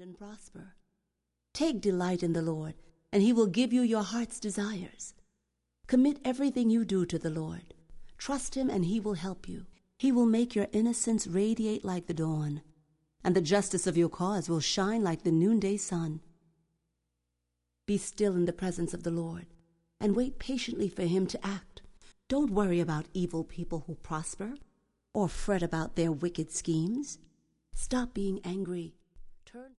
and prosper. Take delight in the Lord, and he will give you your heart's desires. Commit everything you do to the Lord. Trust him, and he will help you. He will make your innocence radiate like the dawn, and the justice of your cause will shine like the noonday sun. Be still in the presence of the Lord, and wait patiently for him to act. Don't worry about evil people who prosper, or fret about their wicked schemes. Stop being angry. Turn